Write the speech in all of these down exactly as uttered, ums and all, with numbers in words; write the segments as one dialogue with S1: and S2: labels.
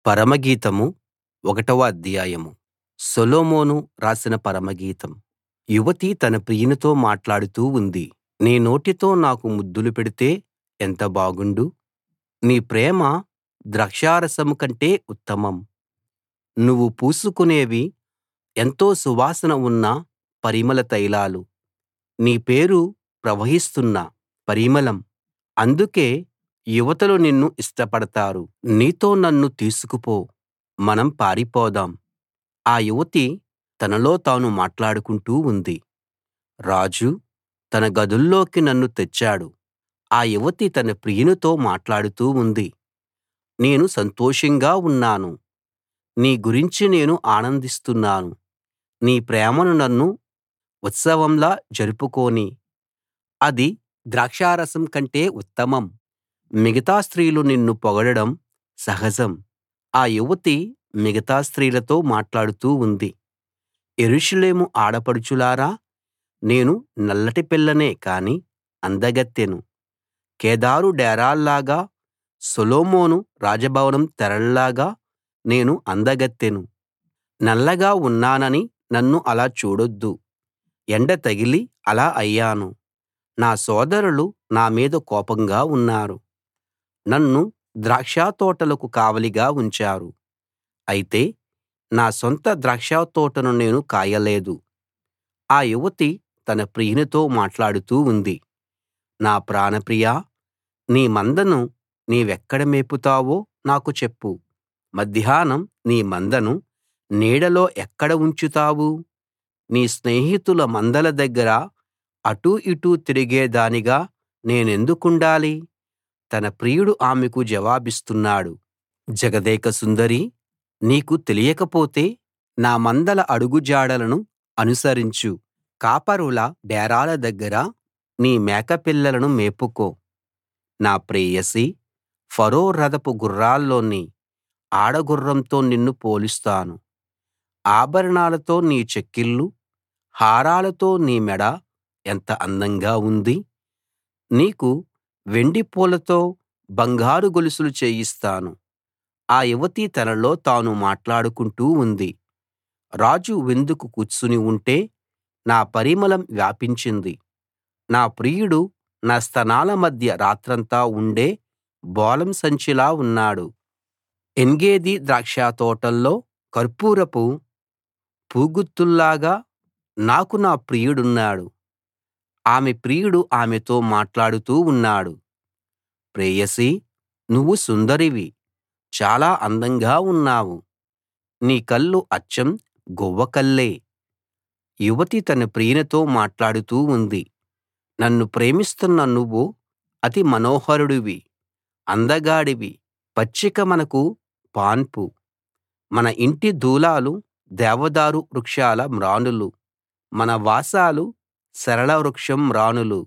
S1: పరమగీతము ఒకటవ అధ్యాయం. సొలొమోను రాసిన పరమగీతం. యువతి తన ప్రియునితో మాట్లాడుతూ ఉంది. నీ నోటితో నాకు ముద్దులు పెడితే ఎంత బాగుండు. నీ ప్రేమ ద్రాక్షారసం కంటే ఉత్తమం. నువ్వు పూసుకునేవి ఎంతో సువాసన ఉన్న పరిమళ తైలాలు. నీ పేరు ప్రవహిస్తున్న పరిమళం. అందుకే యువతులు నిన్ను ఇష్టపడతారు. నీతో నన్ను తీసుకుపో, మనం పారిపోదాం. ఆ యువతి తనలో తాను మాట్లాడుకుంటూ ఉంది. రాజు తన గదుల్లోకి నన్ను తెచ్చాడు. ఆ యువతి తన ప్రియునితో మాట్లాడుతూ ఉంది. నేను సంతోషంగా ఉన్నాను. నీ గురించి నేను ఆనందిస్తున్నాను. నీ ప్రేమను నన్ను ఉత్సవంలా జరుపుకోనీ. అది ద్రాక్షారసం కంటే ఉత్తమం. మిగతా స్త్రీలు నిన్ను పొగడడం సహజం. ఆ యువతి మిగతా స్త్రీలతో మాట్లాడుతూ ఉంది. యెరూషలేము ఆడపడుచులారా, నేను నల్లటి పిల్లనే కాని అందగత్తెను. కేదారు డేరాల్లాగా, సొలొమోను రాజభవనం తెరల్లాగా నేను అందగత్తెను. నల్లగా ఉన్నానని నన్ను అలా చూడొద్దు. ఎండ తగిలి అలా అయ్యాను. నా సోదరులు నా మీద కోపంగా ఉన్నారు. నన్ను ద్రాక్షతోటలకు కావలిగా ఉంచారు. అయితే నా సొంత ద్రాక్షతోటను నేను కాయలేదు. ఆ యువతి తన ప్రియునితో మాట్లాడుతూ ఉంది. నా ప్రాణప్రియా, నీ మందను నీవెక్కడ మేపుతావో నాకు చెప్పు. మధ్యాహ్నం నీ మందను నీడలో ఎక్కడ ఉంచుతావు? నీ స్నేహితుల మందల దగ్గర అటూ ఇటూ తిరిగేదానిగా నేనెందుకుండాలి? తన ప్రియుడు ఆమెకు జవాబిస్తున్నాడు. జగదేక సుందరీ, నీకు తెలియకపోతే నా మందల అడుగుజాడలను అనుసరించు. కాపరుల డేరాల దగ్గర నీ మేకపిల్లలను మేపుకో. నా ప్రేయసీ, ఫరో రథపు గుర్రాల్లోని ఆడగుర్రంతో నిన్ను పోలుస్తాను. ఆభరణాలతో నీ చెక్కిళ్ళు, హారాలతో నీ మెడ ఎంత అందంగా ఉంది. నీకు వెండి పూలతో బంగారు గొలుసులు చేయిస్తాను. ఆ యువతి తనలో తాను మాట్లాడుకుంటూ ఉంది. రాజు విందుకు కూర్చుని ఉంటే నా పరిమళం వ్యాపించింది. నా ప్రియుడు నా స్తనాల మధ్య రాత్రంతా ఉండే బోళం సంచిలా ఉన్నాడు. ఏన్గెదీ ద్రాక్షతోటల్లో కర్పూరపు పూగుత్తుల్లాగా నాకు నా ప్రియుడున్నాడు. ఆమె ప్రియుడు ఆమెతో మాట్లాడుతూ ఉన్నాడు. ప్రేయసీ, నువ్వు సుందరివి, చాలా అందంగా ఉన్నావు. నీ కళ్ళు అచ్చం గువ్వ కళ్ళే. యువతి తన ప్రియునితో మాట్లాడుతూ ఉంది. నన్ను ప్రేమిస్తున్న నువ్వు అతి మనోహరుడివి, అందగాడివి. పచ్చిక మనకు పాన్పు. మన ఇంటి దూలాలు దేవదారు వృక్షాల మ్రానులు. మన వాసాలు సరళ వృక్షం మ్రానులు.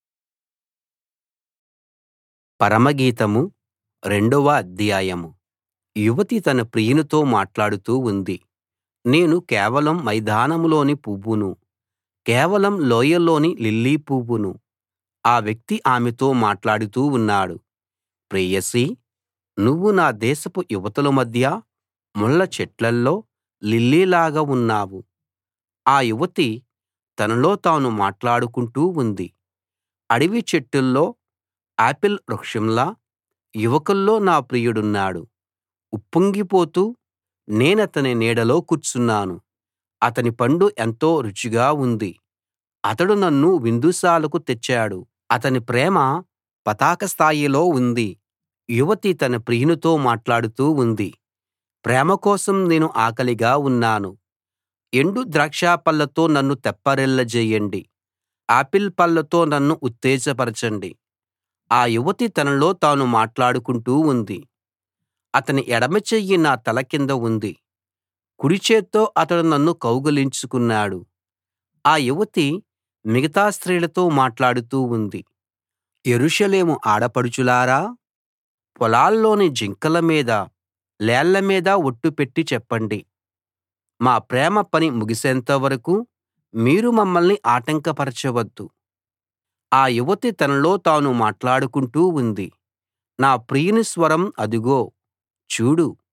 S1: పరమగీతము రెండవ అధ్యాయం. యువతి తన ప్రియునితో మాట్లాడుతూ ఉంది. నేను కేవలం మైదానంలోని పువ్వును, కేవలం లోయలోని లిల్లీ పువ్వును. ఆ వ్యక్తి ఆమెతో మాట్లాడుతూ ఉన్నాడు. ప్రేయసీ, నువ్వు నా దేశపు యువతుల మధ్య ముళ్ళ చెట్లల్లో లిల్లీలాగా ఉన్నావు. ఆ యువతి తనలో తాను మాట్లాడుకుంటూ ఉంది. అడవి చెట్టుల్లో ఆపిల్ వృక్షంలా యువకుల్లో నా ప్రియుడున్నాడు. ఉప్పొంగిపోతూ నేనతని నీడలో కూర్చున్నాను. అతని పండు ఎంతో రుచిగా ఉంది. అతడు నన్ను విందుశాలకు తెచ్చాడు. అతని ప్రేమ పతాక స్థాయిలో ఉంది. యువతి తన ప్రియునితో మాట్లాడుతూ ఉంది. ప్రేమ కోసం నేను ఆకలిగా ఉన్నాను. ఎండు ద్రాక్ష పళ్ళతో నన్ను తెప్పరిల్లజేయండి. ఆపిల్ పళ్ళతో నన్ను ఉత్తేజపరచండి. ఆ యువతి తనలో తాను మాట్లాడుకుంటూ ఉంది. అతని ఎడమ చెయ్యి నా తల కింద ఉంది. కుడి చేత్తో అతడు నన్ను కౌగిలించుకున్నాడు. ఆ యువతి మిగతా స్త్రీలతో మాట్లాడుతూ ఉంది. యెరూషలేము ఆడపడుచులారా, పొలాల్లోని జింకల మీద, లేళ్ల మీద ఒట్టు పెట్టి చెప్పండి. మా ప్రేమ పని ముగిసేంత వరకూ మీరు మమ్మల్ని ఆటంకపరచవద్దు. ఆ యువతి తనలో తాను మాట్లాడుకుంటూ ఉంది. నా ప్రియుని స్వరం అదిగో చూడు.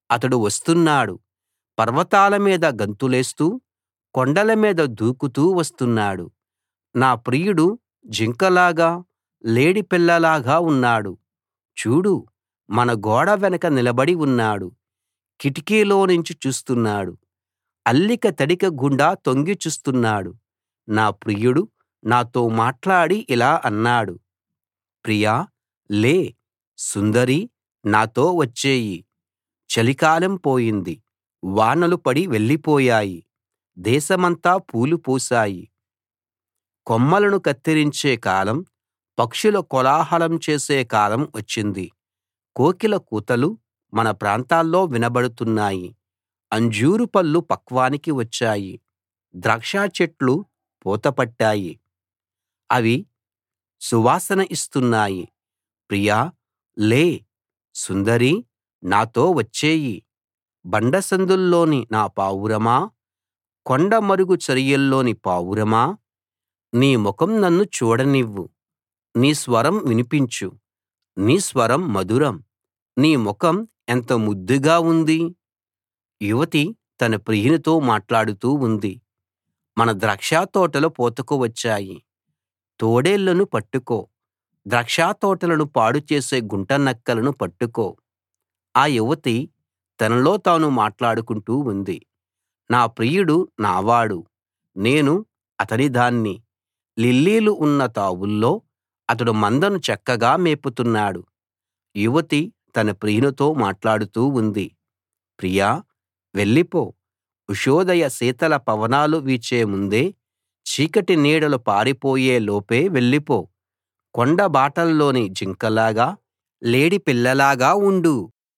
S1: అతడు వస్తున్నాడు, పర్వతాల మీద గంతులేస్తూ కొండల మీద దూకుతూ వస్తున్నాడు. నా ప్రియుడు జింకలాగా, లేడిపిల్లలాగా ఉన్నాడు. చూడు, మన గోడ వెనక నిలబడి ఉన్నాడు, కిటికీలోనుంచి చూస్తున్నాడు, అల్లిక తడిక గుండా తొంగి చూస్తున్నాడు. నా ప్రియుడు నాతో మాట్లాడి ఇలా అన్నాడు: ప్రియా, లే, సుందరీ, నాతో వచ్చెయ్యి. చలికాలం పోయింది, వానలు పడి వెళ్ళిపోయాయి, దేశమంతా పూలు పూశాయి. కొమ్మలను కత్తిరించే కాలం, పక్షుల కోలాహలం చేసే కాలం వచ్చింది. కోకిల కూతలు మన ప్రాంతాల్లో వినబడుతున్నాయి. అంజూరు పళ్ళు పక్వానికి వచ్చాయి, ద్రాక్ష చెట్లు పూత పట్టాయి, అవి సువాసన ఇస్తున్నాయి. ప్రియా, లే, సుందరీ, నాతో వచ్చెయ్యి. బండసందుల్లోని నా పావురమా, కొండ మరుగు చరియల్లోని పావురమా, నీ ముఖం నన్ను చూడనివ్వు. నీ స్వరం వినిపించు. నీ స్వరం మధురం, నీ ముఖం ఎంత ముద్దుగా ఉంది. యువతి తన ప్రియునితో మాట్లాడుతూ ఉంది: మన ద్రాక్షతోటలు పూతకు వచ్చాయి, తోడేళ్ళను పట్టుకో, ద్రాక్షతోటలను పాడు చేసే గుంటనక్కలను పట్టుకో. ఆ యువతి తనలో తాను మాట్లాడుకుంటూ ఉంది: నా ప్రియుడు నావాడు, నేను అతని దాన్ని. లిల్లీలు ఉన్న తావుల్లో అతడు మందను చక్కగా మేపుతున్నాడు. యువతి తన ప్రియునితో మాట్లాడుతూ ఉంది: ప్రియా, వెళ్ళిపో. ఉషోదయ శీతల పవనాలు వీచే ముందే, చీకటి నీడలు పారిపోయే లోపే వెళ్ళిపో. కొండ బాటల్లోని జింకలాగా, లేడి పిల్లలాగా ఉండు.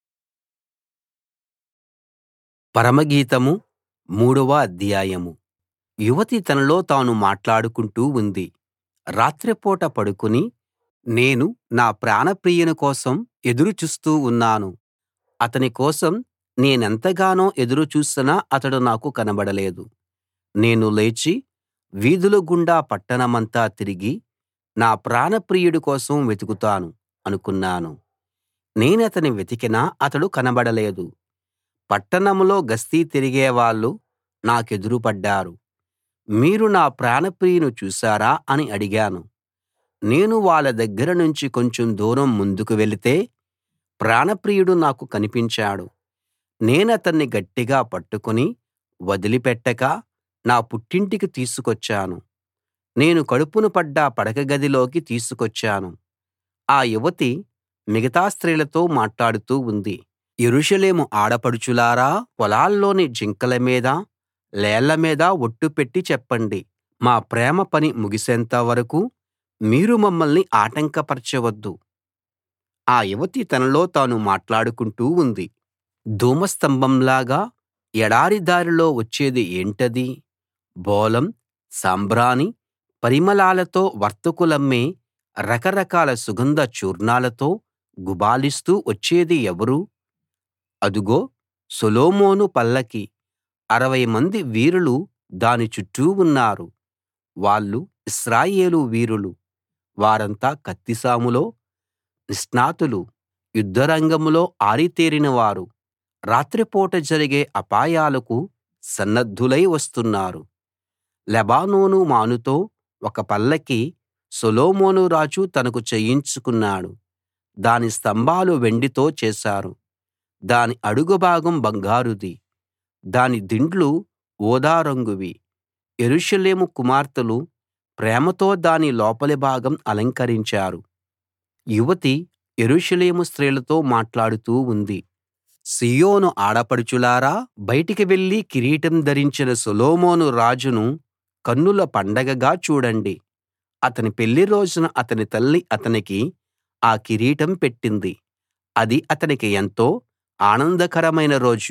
S1: పరమగీతం మూడవ అధ్యాయం. యువతి తనలో తాను మాట్లాడుకుంటూ ఉంది: రాత్రిపూట పడుకుని నేను నా ప్రాణప్రియుని కోసం ఎదురు చూస్తూ ఉన్నాను. అతని కోసం నేనెంతగానో ఎదురు చూసినా అతడు నాకు కనబడలేదు. నేను లేచి వీధుల గుండా పట్టణమంతా తిరిగి నా ప్రాణప్రియుడి కోసం వెతుకుతాను అనుకున్నాను. నేనతని వెతికినా అతడు కనబడలేదు. పట్టణంలో గస్తీ తిరిగేవాళ్ళు నాకెదురు పడ్డారు. మీరు నా ప్రాణప్రియుని చూశారా అని అడిగాను. నేను వాళ్ళ దగ్గర నుంచి కొంచెం దూరం ముందుకు వెళితే ప్రాణప్రియుడు నాకు కనిపించాడు. నేనతన్ని గట్టిగా పట్టుకుని వదిలిపెట్టక నా పుట్టింటికి తీసుకొచ్చాను. నేను కడుపున పడ్డ పడక గదిలోకి తీసుకొచ్చాను. ఆ యువతి మిగతా స్త్రీలతో మాట్లాడుతూ ఉంది: యెరూషలేము ఆడపడుచులారా, పొలాల్లోని జింకల మీద, లేళ్ల మీద ఒట్టు పెట్టి చెప్పండి, మా ప్రేమ పని ముగిసేంత వరకూ మీరు మమ్మల్ని ఆటంకపరచవద్దు. ఆ యువతి తనలో తాను మాట్లాడుకుంటూ ఉంది: ధూమస్తంభంలాగా ఎడారి దారిలో వచ్చేది ఏంటది? బోళం, సాంబ్రాణి, పరిమళాలతో వర్తకులమ్మే రకరకాల సుగంధ చూర్ణాలతో గుబాళిస్తూ వచ్చేది ఎవరు? అదుగో, సొలొమోను పల్లకి, అరవై మంది వీరులు దాని చుట్టూ ఉన్నారు. వాళ్ళు ఇశ్రాయేలు వీరులు, వారంతా కత్తిసాములో నిష్ణాతులు, యుద్ధరంగంలో ఆరితేరిన వారు. రాత్రిపూట జరిగే అపాయాలకు సన్నద్ధులై వస్తున్నారు. లెబానోను మానుతో ఒక పల్లకి సొలొమోను రాజు తనకు చేయించుకున్నాడు. దాని స్తంభాలు వెండితో చేశారు, దాని అడుగు భాగం బంగారుది, దాని దిండ్లు ఊదా రంగువి. యెరూషలేము కుమార్తెలు ప్రేమతో దాని లోపలి భాగం అలంకరించారు. యువతి యెరూషలేము స్త్రీలతో మాట్లాడుతూ ఉంది: సీయోను ఆడపడుచులారా, బయటికి వెళ్లి కిరీటం ధరించిన సొలొమోను రాజును కన్నుల పండగగా చూడండి. అతని పెళ్లి రోజున అతని తల్లి అతనికి ఆ కిరీటం పెట్టింది. అది అతనికి ఎంతో ఆనందకరమైన రోజు.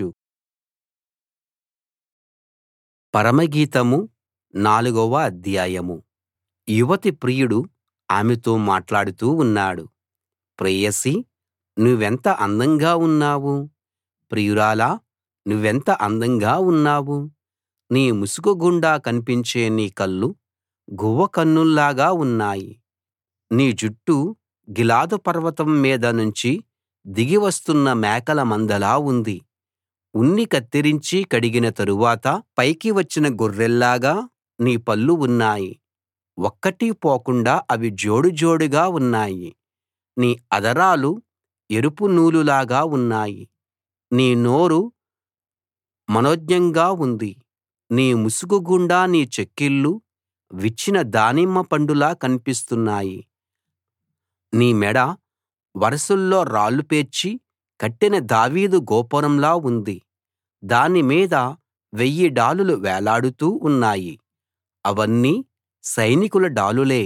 S1: పరమగీతం నాలుగవ అధ్యాయం. యువతి ప్రియుడు ఆమెతో మాట్లాడుతూ ఉన్నాడు: ప్రేయసీ, నువ్వెంత అందంగా ఉన్నావు. ప్రియురాలా, నువ్వెంత అందంగా ఉన్నావు. నీ ముసుకు గుండా కనిపించే నీ కళ్ళు గువ్వ కన్నుల్లాగా ఉన్నాయి. నీ జుట్టు గిలాదు పర్వతం మీద నుంచి దిగి వస్తున్న మేకల మందలా ఉంది. ఉన్ని కత్తిరించి కడిగిన తరువాత పైకి వచ్చిన గొర్రెల్లాగా నీ పళ్ళు ఉన్నాయి. ఒక్కటీ పోకుండా అవి జోడు జోడుగా ఉన్నాయి. నీ అధరాలు ఎరుపు నూలులాగా ఉన్నాయి. నీ నోరు మనోజ్ఞంగా ఉంది. నీ ముసుకు గుండా నీ చెక్కిళ్ళు విచ్చిన దానిమ్మ పండులా కన్పిస్తున్నాయి. నీ మెడ వరసల్లో రాళ్లు పేర్చి కట్టిన దావీదు గోపురంలా ఉంది. దాని మీద వెయ్యి డాలులు వేలాడుతూ ఉన్నాయి. అవన్నీ సైనికుల డాలులే.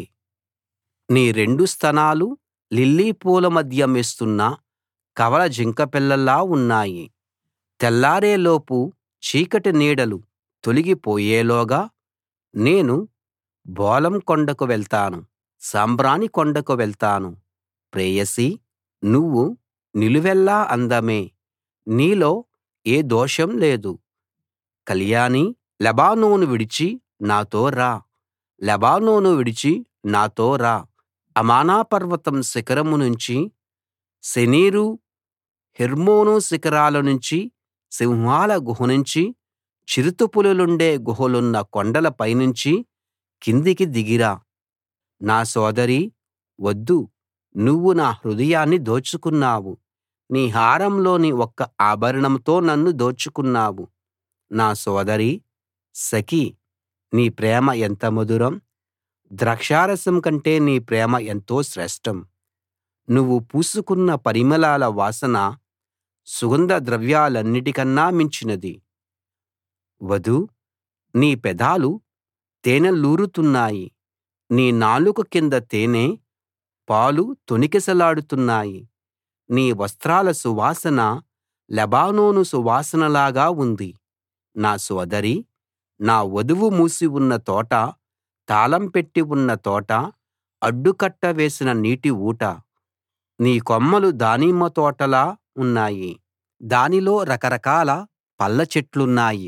S1: నీ రెండు స్తనాలు లిల్లీ పూల మధ్య మేస్తున్న కవల జింకపిల్లల్లా ఉన్నాయి. తెల్లారేలోపు చీకటి నీడలు తొలగి పోయేలోగా నేను బోళం కొండకు వెళ్తాను, సాంబ్రాణి కొండకు వెళ్తాను. ప్రేయసీ, నువ్వు నిలువెల్లా అందమే, నీలో ఏ దోషం లేదు. కళ్యాణీ, లెబానోను విడిచి నాతో రా, లెబానోను విడిచి నాతో రా. అమానా పర్వతం శిఖరం నుంచి, శెనీరు, హెర్మోను శిఖరాల నుంచి, సింహాల గుహ నుంచి, చిరుతపులులుండే గుహలున్న కొండల పైనుంచి కిందికి దిగిరా. నా సోదరీ, వద్దు, నువ్వు నా హృదయాన్ని దోచుకున్నావు. నీ హారంలోని ఒక్క ఆభరణంతో నన్ను దోచుకున్నావు. నా సోదరీ సఖీ, నీ ప్రేమ ఎంత మధురం! ద్రాక్షారసం కంటే నీ ప్రేమ ఎంతో శ్రేష్టం. నువ్వు పూసుకున్న పరిమళాల వాసన సుగంధ ద్రవ్యాలన్నిటికన్నా మించినది. వధూ, నీ పెదాలు తేనెలూరుతున్నాయి. నీ నాలుక కింద తేనె, పాలు తొణికిసలాడుతున్నాయి. నీ వస్త్రాల సువాసన లెబానోను సువాసనలాగా ఉంది. నా సోదరీ, నా వధువు మూసి ఉన్న తోట, తాళం పెట్టి ఉన్న తోట, అడ్డుకట్ట వేసిన నీటి ఊట. నీ కొమ్మలు దానిమ్మ తోటలా ఉన్నాయి. దానిలో రకరకాల పళ్ళ చెట్లున్నాయి.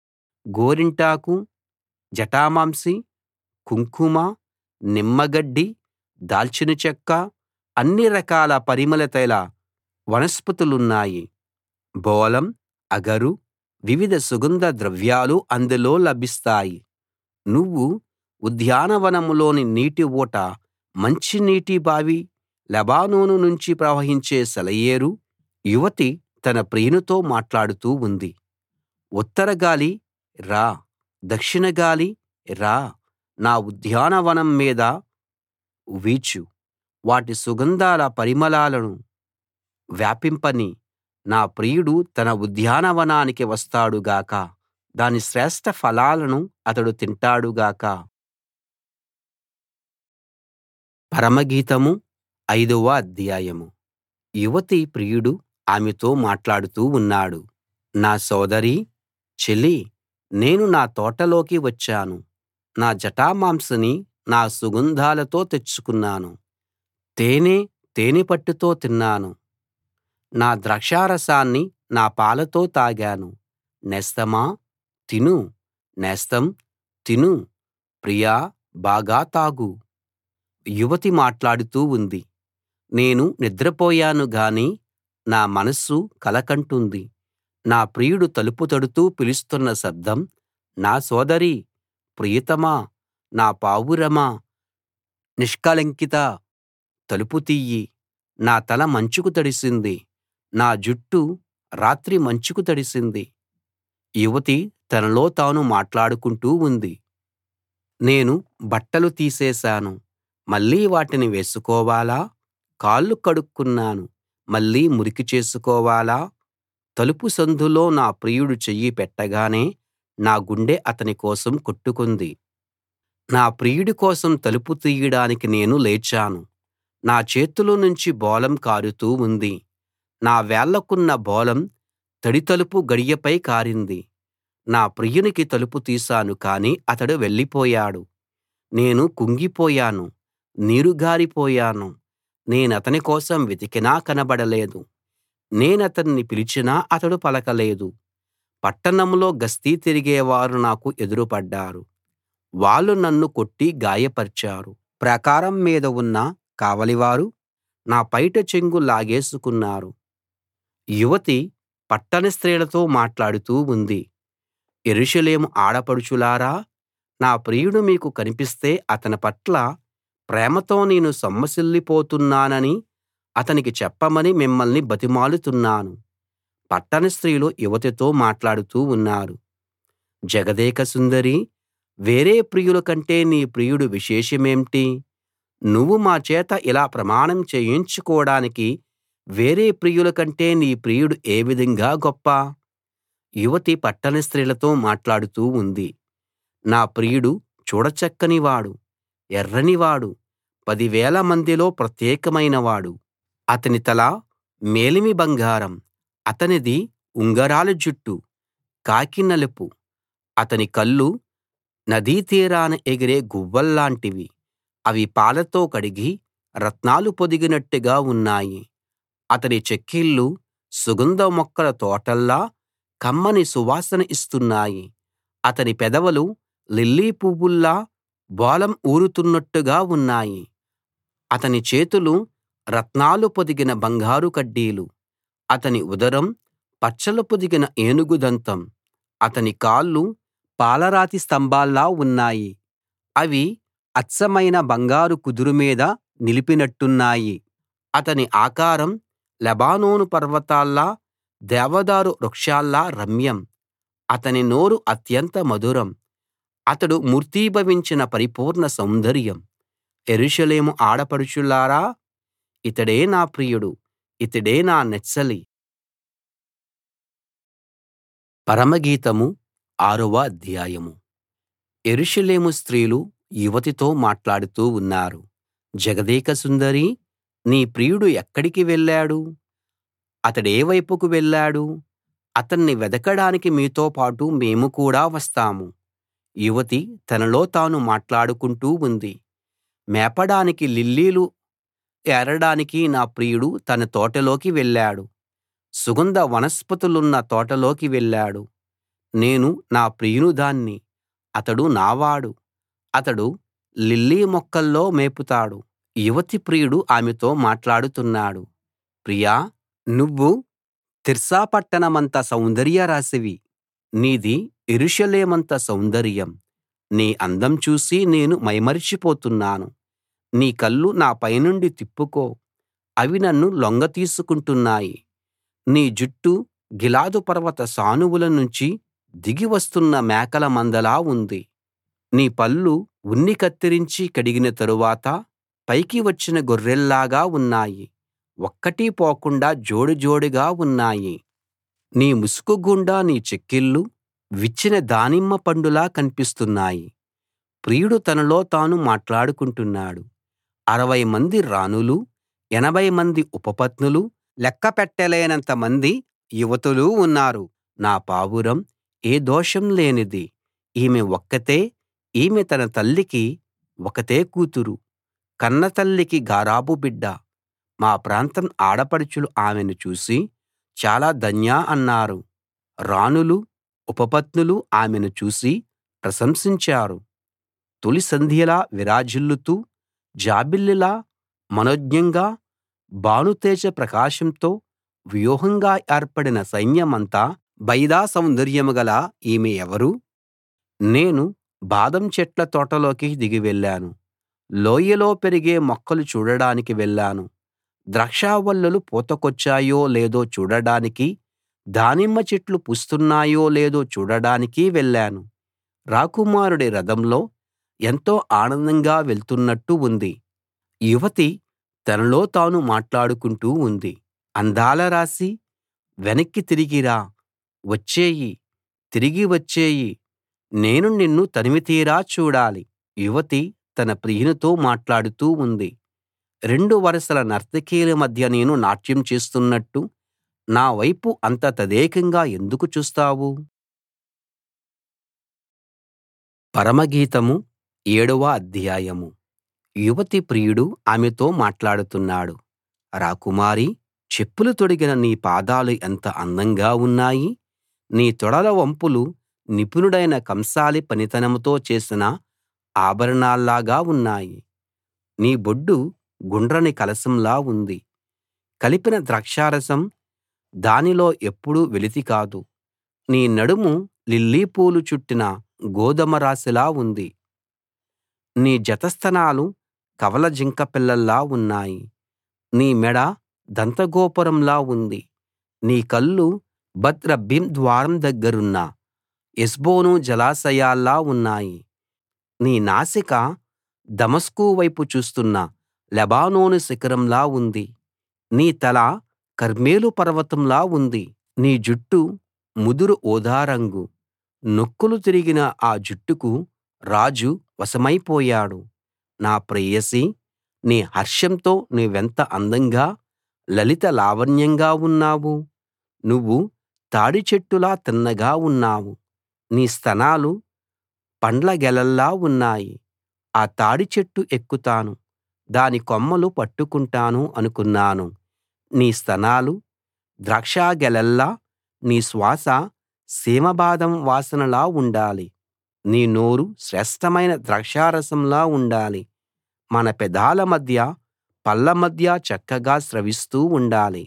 S1: గోరింటాకు, జటామాంసి, కుంకుమ, నిమ్మగడ్డి, దాల్చిన చెక్క, అన్ని రకాల పరిమళ తైల వనస్పతులున్నాయి. బోళం, అగరు, వివిధ సుగంధ ద్రవ్యాలు అందులో లభిస్తాయి. నువ్వు ఉద్యానవనంలోని నీటి ఊట, మంచినీటి బావి, లెబానోను నుంచి ప్రవహించే సెలయేరు. యువతి తన ప్రియునితో మాట్లాడుతూ ఉంది. ఉత్తర గాలి రా, దక్షిణ గాలి రా, నా ఉద్యానవనం మీద వీచు. వాటి సుగంధాల పరిమళాలను వ్యాపింపనీ. నా ప్రియుడు తన ఉద్యానవనానికి వస్తాడు గాక, దాని శ్రేష్ఠ ఫలాలను అతడు తింటాడు గాక. పరమగీతము ఐదవ అధ్యాయం. యువతి ప్రియుడు ఆమెతో మాట్లాడుతూ ఉన్నాడు. నా సోదరీ, చెలీ, నేను నా తోటలోకి వచ్చాను. నా జటామాంసిని నా సుగంధాలతో తెచ్చుకున్నాను. తేనె, తేనెపట్టుతో తిన్నాను. నా ద్రాక్షారసాన్ని నా పాలతో తాగాను. నేస్తమా, తిను, నేస్తం, తిను, ప్రియా, బాగా తాగు. యువతి మాట్లాడుతూ ఉంది. నేను నిద్రపోయాను గాని నా మనస్సు కలకంటుంది. నా ప్రియుడు తలుపు తడుతూ పిలుస్తున్న శబ్దం. నా సోదరీ, ప్రియతమా, నా పావురమా, నిష్కళంకితా, తలుపు తియ్యి. నా తల మంచుకు తడిసింది, నా జుట్టు రాత్రి మంచుకు తడిసింది. యువతి తనలో తాను మాట్లాడుకుంటూ ఉంది. నేను బట్టలు తీసేశాను, మళ్ళీ వాటిని వేసుకోవాలా? కాళ్ళు కడుక్కున్నాను, మళ్ళీ మురికి చేసుకోవాలా? తలుపు సందులో నా ప్రియుడు చెయ్యి పెట్టగానే నా గుండె అతని కోసం కొట్టుకుంది. నా ప్రియుడి కోసం తలుపు తీయడానికి నేను లేచాను. నా చేతుల నుంచి బోళం కారుతూ ఉంది. నా వేళ్లకున్న బోళం తడి తలుపు గడియపై కారింది. నా ప్రియునికి తలుపు తీశాను కానీ అతడు వెళ్ళిపోయాడు. నేను కుంగిపోయాను, నీరుగారిపోయాను. నేనతని కోసం వెతికినా కనబడలేదు. నేనతన్ని పిలిచినా అతడు పలకలేదు. పట్టణంలో గస్తీ తిరిగేవారు నాకు ఎదురుపడ్డారు. వాళ్ళు నన్ను కొట్టి గాయపర్చారు. ప్రాకారం మీద ఉన్న కావలివారు నా పైట చెంగు లాగేసుకున్నారు. యువతి పట్టణ స్త్రీలతో మాట్లాడుతూ ఉంది. యెరూషలేము ఆడపడుచులారా, నా ప్రియుడు మీకు కనిపిస్తే అతని పట్ల ప్రేమతో నేను సొమ్మసిల్లిపోతున్నానని అతనికి చెప్పమని మిమ్మల్ని బతిమాలుతున్నాను. పట్టణ స్త్రీలు యువతితో మాట్లాడుతూ ఉన్నారు. జగదేక సుందరీ, వేరే ప్రియుల కంటే నీ ప్రియుడు విశేషమేంటి? నువ్వు మా చేత ఇలా ప్రమాణం చేయించుకోడానికి వేరే ప్రియుల కంటే నీ ప్రియుడు ఏ విధంగా గొప్ప? యువతి పట్టణ స్త్రీలతో మాట్లాడుతూ ఉంది. నా ప్రియుడు చూడచక్కనివాడు, ఎర్రనివాడు, పదివేల మందిలో ప్రత్యేకమైనవాడు. అతని తల మేలిమి బంగారం, అతనిది ఉంగరాల జుట్టు, కాకి నలుపు. అతని కళ్ళు నదీ తీరాన ఎగిరే గువ్వల్లాంటివి. అవి పాలతో కడిగి రత్నాలు పొదిగినట్టుగా ఉన్నాయి. అతని చెక్కిళ్ళు సుగంధ మొక్కల తోటల్లా కమ్మని సువాసన ఇస్తున్నాయి. అతని పెదవులు లిల్లీ పువ్వుల్లా బోళం ఊరుతున్నట్టుగా ఉన్నాయి. అతని చేతులు రత్నాలు పొదిగిన బంగారు కడ్డీలు. అతని ఉదరం పచ్చలు పొదిగిన ఏనుగు దంతం. అతని కాళ్ళు పాలరాతి స్తంభాల్లా ఉన్నాయి. అవి అచ్చమైన బంగారు కుదురు మీద నిలిపినట్టున్నాయి. అతని ఆకారం లెబానోను పర్వతాల్లా, దేవదారు వృక్షాల్లా రమ్యం. అతని నోరు అత్యంత మధురం. అతడు మూర్తీభవించిన పరిపూర్ణ సౌందర్యం. యెరూషలేము ఆడపడుచులారా, ఇతడే నా ప్రియుడు, ఇతడే నా నెచ్చెలి. పరమగీతం ఆరవ అధ్యాయం. యెరూషలేము స్త్రీలు యువతితో మాట్లాడుతూ ఉన్నారు. జగదేక సుందరీ, నీ ప్రియుడు ఎక్కడికి వెళ్ళాడు? అతడే వైపుకు వెళ్ళాడు? అతన్ని వెదకడానికి మీతో పాటు మేము కూడా వస్తాము. యువతి తనలో తాను మాట్లాడుకుంటూ ఉంది. మేపడానికి లిల్లీలు ఏరడానికి నా ప్రియుడు తన తోటలోకి వెళ్ళాడు. సుగంధ వనస్పతులున్న తోటలోకి వెళ్ళాడు. నేను నా ప్రియునిదాన్ని, అతడు నావాడు. అతడు లిల్లీ మొక్కల్లో మేపుతాడు. యువతి ప్రియుడు ఆమెతో మాట్లాడుతున్నాడు. ప్రియా, నువ్వు తిర్సా పట్టణమంత సౌందర్యరాశివి. నీది యెరూషలేమంత సౌందర్యం. నీ అందం చూసి నేను మైమరిచిపోతున్నాను. నీ కళ్ళు నా పైనుండి తిప్పుకో, అవి నన్ను లొంగతీసుకుంటున్నాయి. నీ జుట్టు గిలాదు పర్వత సానువుల నుంచి దిగి వస్తున్న మేకల మందలా ఉంది. నీ పళ్ళు ఉన్ని కత్తిరించి కడిగిన తరువాత పైకి వచ్చిన గొర్రెల్లాగా ఉన్నాయి. ఒక్కటీ పోకుండా జోడు జోడుగా ఉన్నాయి. నీ ముసుకు గుండా నీ చెక్కిళ్ళు విచ్చిన దానిమ్మ పండులా కన్పిస్తున్నాయి. ప్రియుడు తనలో తాను మాట్లాడుకుంటున్నాడు. అరవై మంది రాణులూ, ఎనభై మంది ఉపపత్నులూ, లెక్క పెట్టలేనంత మంది యువతులూ ఉన్నారు. నా పావురం ఏ దోషం లేనిది. ఈమె ఒక్కతే, ఈమె తన తల్లికి ఒకతే కూతురు, కన్నతల్లికి గారాబు బిడ్డ. మా ప్రాంతం ఆడపడుచులు ఆమెను చూసి చాలా ధన్య అన్నారు. రాణులూ, ఉపపత్నులూ ఆమెను చూసి ప్రశంసించారు. తొలి సంధ్యలా విరాజిల్లుతూ, జాబిల్లిలా మనోజ్ఞంగా, భానుతేజ ప్రకాశంతో వ్యూహంగా ఏర్పడిన సైన్యమంతా బయదా సౌందర్యం గల ఈమె ఎవరు? నేను బాదం చెట్ల తోటలోకి దిగి వెళ్ళాను. లోయలో పెరిగే మొక్కలు చూడడానికి వెళ్ళాను. ద్రాక్షావల్లులు పూతకొచ్చాయో లేదో చూడడానికి, దానిమ్మ చెట్లు పూస్తున్నాయో లేదో చూడడానికి వెళ్ళాను. రాకుమారుడి రథంలో ఎంతో ఆనందంగా వెళ్తున్నట్టు ఉంది. యువతి తనలో తాను మాట్లాడుకుంటూ ఉంది. అందాల రాశీ, వెనక్కి తిరిగి రా, వచ్చెయ్యి, తిరిగి వచ్చెయ్యి. నేను నిన్ను తనివితీరా చూడాలి. యువతి తన ప్రియునితో మాట్లాడుతూ ఉంది. రెండు వరసల నర్తకిల మధ్య నేను నాట్యం చేస్తున్నట్టు నా వైపు అంత తదేకంగా ఎందుకు చూస్తావు? పరమగీతం ఏడవ అధ్యాయం. యువతి ప్రియుడు ఆమెతో మాట్లాడుతున్నాడు. రాకుమారీ, చెప్పులు తొడిగిన నీ పాదాలు ఎంత అందంగా ఉన్నాయి. నీ తొడల వంపులు నిపుణుడైన కంసాలి పనితనంతో చేసిన ఆభరణాల్లాగా ఉన్నాయి. నీ బొడ్డు గుండ్రని కలశంలా ఉంది. కలిపిన ద్రాక్షారసం దానిలో ఎప్పుడూ వెలితి కాదు. నీ నడుము లిల్లీ పూలు చుట్టిన గోదుమ రాశిలా ఉంది. నీ జతస్థనాలు కవల జింక పిల్లల్లా ఉన్నాయి. నీ మెడ దంతగోపురంలా ఉంది. నీ కళ్ళు బత్ రబ్బీం ద్వారం దగ్గరున్న హెష్బోను జలాశయాల్లా ఉన్నాయి. నీ నాసిక దమస్కు వైపు చూస్తున్న లెబానోను శిఖరంలా ఉంది. నీ తల కర్మెలు పర్వతంలా ఉంది. నీ జుట్టు ముదురు ఊదా రంగు. నొక్కులు తిరిగిన ఆ జుట్టుకు రాజు వశమైపోయాడు. నా ప్రేయసీ, నీ హర్షంతో నువ్వెంత అందంగా, లలిత లావణ్యంగా ఉన్నావు. నువ్వు తాడి చెట్టులా తిన్నగా ఉన్నావు. నీ స్తనాలు పండ్ల గెలల్లా ఉన్నాయి. ఆ తాడి చెట్టు ఎక్కుతాను, దాని కొమ్మలు పట్టుకుంటాను అనుకున్నాను. నీ స్తనాలు ద్రాక్షగెలల్లా, నీ శ్వాస సీమబాదం వాసనలా ఉండాలి. నీ నోరు శ్రేష్ఠమైన ద్రాక్షారసంలా ఉండాలి. మన పెదాల మధ్య పళ్ళ మధ్య చక్కగా స్రవిస్తూ ఉండాలి.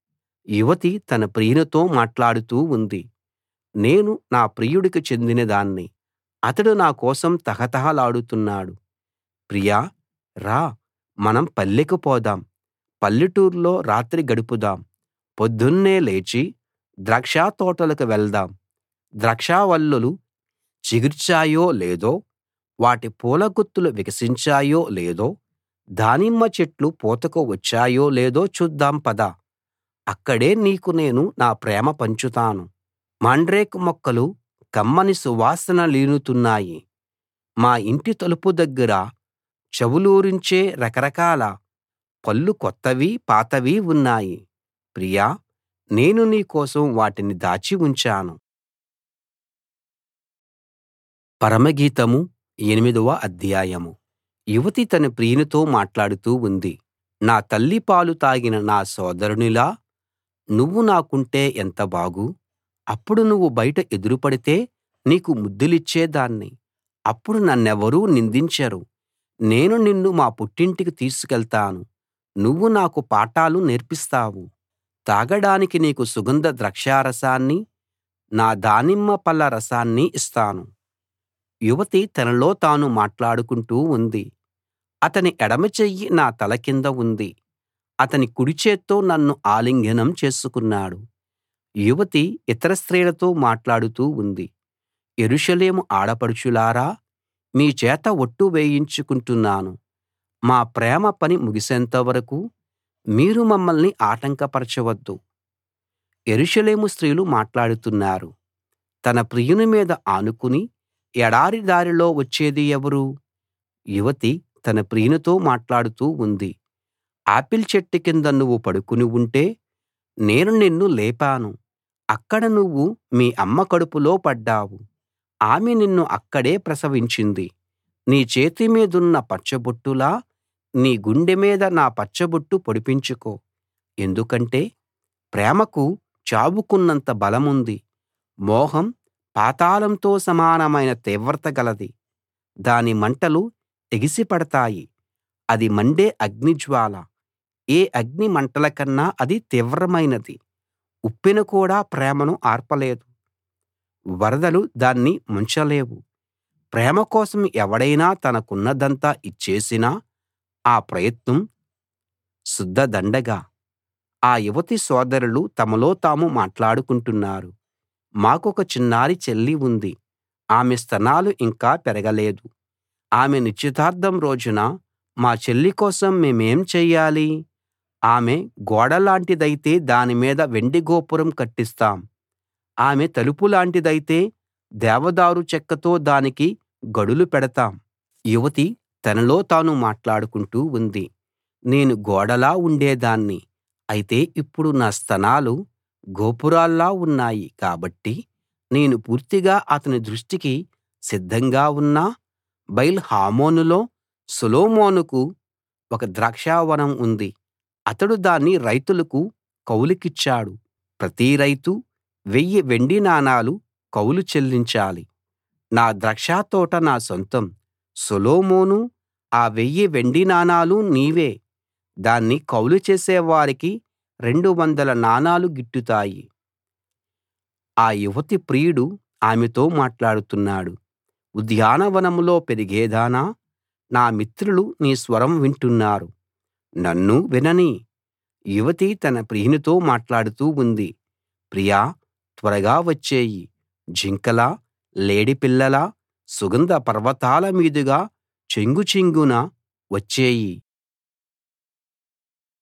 S1: యువతి తన ప్రియునితో మాట్లాడుతూ ఉంది. నేను నా ప్రియుడికి చెందినదాన్ని, అతడు నా కోసం తహతహలాడుతున్నాడు. ప్రియా, రా, మనం పల్లెకు పోదాం, పల్లెటూర్లో రాత్రి గడుపుదాం. పొద్దున్నే లేచి ద్రాక్ష తోటలకు వెళ్దాం. ద్రాక్షావల్లులు చిగిర్చాయో లేదో, వాటి పూల గుత్తులు వికసించాయో లేదో, దానిమ్మ చెట్లు పూతకు వచ్చాయో లేదో చూద్దాం పద. అక్కడే నీకు నేను నా ప్రేమ పంచుతాను. మాండ్రేక్ మొక్కలు కమ్మని సువాసనలీనుతున్నాయి. మా ఇంటి తలుపు దగ్గర చెవులూరించే రకరకాల పళ్ళు కొత్తవీ పాతవీ ఉన్నాయి. ప్రియా, నేను నీ కోసం వాటిని దాచి ఉంచాను. పరమగీతం ఎనిమిదవ అధ్యాయం. యువతి తన ప్రియునితో మాట్లాడుతూ ఉంది. నా తల్లి పాలు తాగిన నా సోదరునిలా నువ్వు నాకుంటే ఎంత బాగు. అప్పుడు నువ్వు బయట ఎదురుపడితే నీకు ముద్దులిచ్చేదాన్ని. అప్పుడు నన్నెవరూ నిందించరు. నేను నిన్ను మా పుట్టింటికి తీసుకెళ్తాను. నువ్వు నాకు పాఠాలు నేర్పిస్తావు. తాగడానికి నీకు సుగంధ ద్రాక్షారసాన్ని, నా దానిమ్మ పళ్ళ రసాన్ని ఇస్తాను. యువతి తనలో తాను మాట్లాడుకుంటూ ఉంది. అతని ఎడమ చెయ్యి నా తల కింద ఉంది. అతని కుడి చేత్తో నన్ను ఆలింగనం చేసుకున్నాడు. యువతి ఇతర స్త్రీలతో మాట్లాడుతూ ఉంది. యెరూషలేము ఆడపడుచులారా, మీ చేత ఒట్టు వేయించుకుంటున్నాను. మా ప్రేమ పని ముగిసేంత వరకూ మీరు మమ్మల్ని ఆటంకపరచవద్దు. యెరూషలేము స్త్రీలు మాట్లాడుతున్నారు. తన ప్రియుని మీద ఆనుకుని ఎడారి దారిలో వచ్చేది ఎవరు? యువతి తన ప్రియునితో మాట్లాడుతూ ఉంది. ఆపిల్ చెట్టు కింద నువ్వు పడుకుని ఉంటే నేను నిన్ను లేపాను. అక్కడ నువ్వు మీ అమ్మ కడుపులో పడ్డావు. ఆమె నిన్ను అక్కడే ప్రసవించింది. నీ చేతి మీదున్న పచ్చబొట్టులా నీ గుండె మీద నా పచ్చబొట్టు పొడిపించుకో. ఎందుకంటే ప్రేమకు చావుకున్నంత బలముంది. మోహం పాతాళంతో సమానమైన తీవ్రత గలది. దాని మంటలు ఎగిసిపడతాయి. అది మండే అగ్నిజ్వాల. ఏ అగ్ని మంటల కన్నా అది తీవ్రమైనది. ఉప్పెన కూడా ప్రేమను ఆర్పలేదు. వరదలు దాన్ని ముంచలేవు. ప్రేమ కోసం ఎవడైనా తనకున్నదంతా ఇచ్చేసినా ఆ ప్రయత్నం శుద్ధదండగ. ఆ యువతి సోదరులు తమలో తాము మాట్లాడుకుంటున్నారు. మాకొక చిన్నారి చెల్లి ఉంది. ఆమె స్తనాలు ఇంకా పెరగలేదు. ఆమె నిశ్చితార్థం రోజున మా చెల్లి కోసం మేమేం చెయ్యాలి? ఆమె గోడలాంటిదైతే దాని మీద వెండి గోపురం కట్టిస్తాం. ఆమె తలుపు లాంటిదైతే దేవదారు చెక్కతో దానికి గడులు పెడతాం. యువతి తనలో తాను మాట్లాడుకుంటూ ఉంది. నేను గోడలా ఉండేదాన్ని. అయితే ఇప్పుడు నా స్తనాలు గోపురాల్లా ఉన్నాయి. కాబట్టి నేను పూర్తిగా అతని దృష్టికి సిద్ధంగా ఉన్నా బయల్ హామోనులో సొలొమోనుకు ఒక ద్రాక్షావనం ఉంది. అతడు దాన్ని రైతులకు కౌలుకిచ్చాడు. ప్రతి రైతూ వెయ్యి వెండి నాణాలు కౌలు చెల్లించాలి. నా ద్రాక్షతోట నా సొంతం. సొలొమోనూ, ఆ వెయ్యి వెండి నాణాలు నీవే. దాన్ని కౌలు చేసేవారికి రెండు వందల నాణాలు గిట్టుతాయి. ఆ యువతి ప్రియుడు ఆమెతో మాట్లాడుతున్నాడు. ఉద్యానవనంలో పెరిగేదానా, నా మిత్రులు నీ స్వరం వింటున్నారు, నన్నూ విననీ. యువతి తన ప్రియునితో మాట్లాడుతూ ఉంది. ప్రియా, త్వరగా వచ్చెయ్యి. జింకలా, లేడిపిల్లలా సుగంధ పర్వతాల మీదుగా చెంగుచెంగున వచ్చెయ్యి.